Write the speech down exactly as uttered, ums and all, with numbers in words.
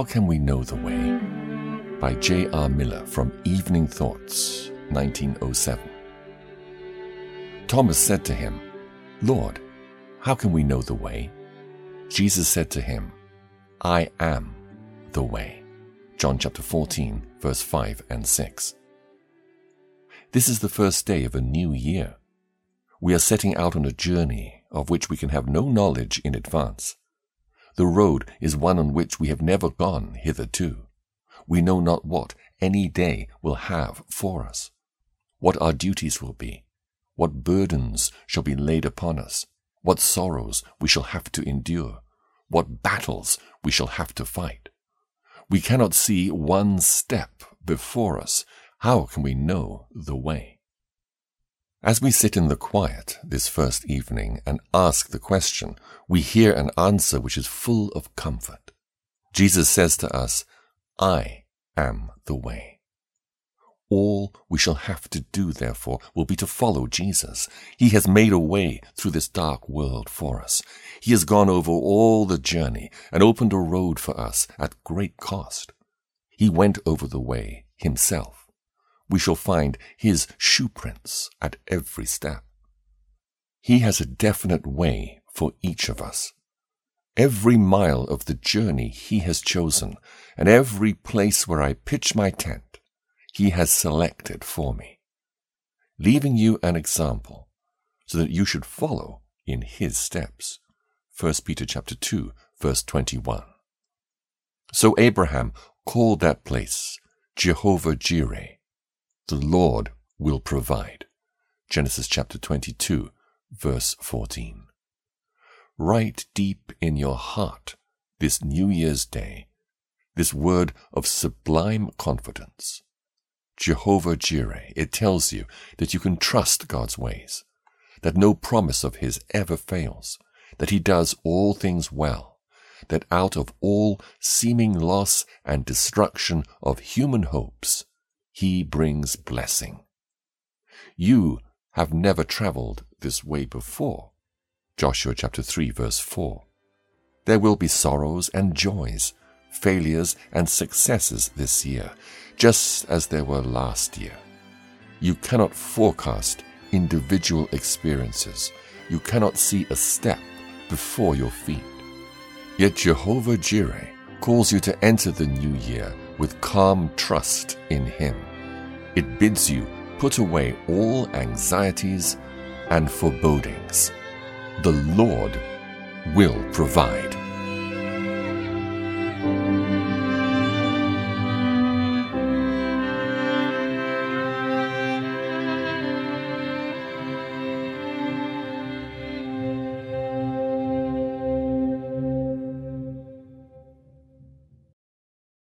How Can We Know the Way? By J R Miller from Evening Thoughts, nineteen oh seven. Thomas said to him, Lord, how can we know the way? Jesus said to him, I am the way. John chapter fourteen, verse five and six. This is the first day of a new year. We are setting out on a journey of which we can have no knowledge in advance. The road is one on which we have never gone hitherto. We know not what any day will have for us, what our duties will be, what burdens shall be laid upon us, what sorrows we shall have to endure, what battles we shall have to fight. We cannot see one step before us. How can we know the way? As we sit in the quiet this first evening and ask the question, we hear an answer which is full of comfort. Jesus says to us, I am the way. All we shall have to do, therefore, will be to follow Jesus. He has made a way through this dark world for us. He has gone over all the journey and opened a road for us at great cost. He went over the way himself. We shall find his shoe prints at every step. He has a definite way for each of us. Every mile of the journey he has chosen, and every place where I pitch my tent, he has selected for me, leaving you an example so that you should follow in his steps. First Peter chapter two, verse twenty-one. So Abraham called that place Jehovah-Jireh. The Lord will provide. Genesis chapter twenty-two, verse fourteen. Write deep in your heart this New Year's Day, this word of sublime confidence. Jehovah-Jireh, it tells you that you can trust God's ways, that no promise of his ever fails, that he does all things well, that out of all seeming loss and destruction of human hopes, he brings blessing. You have never traveled this way before. Joshua chapter three, verse four. There will be sorrows and joys, failures and successes this year, just as there were last year. You cannot forecast individual experiences. You cannot see a step before your feet. Yet Jehovah-Jireh calls you to enter the new year with calm trust in him. It bids you put away all anxieties and forebodings. The Lord will provide.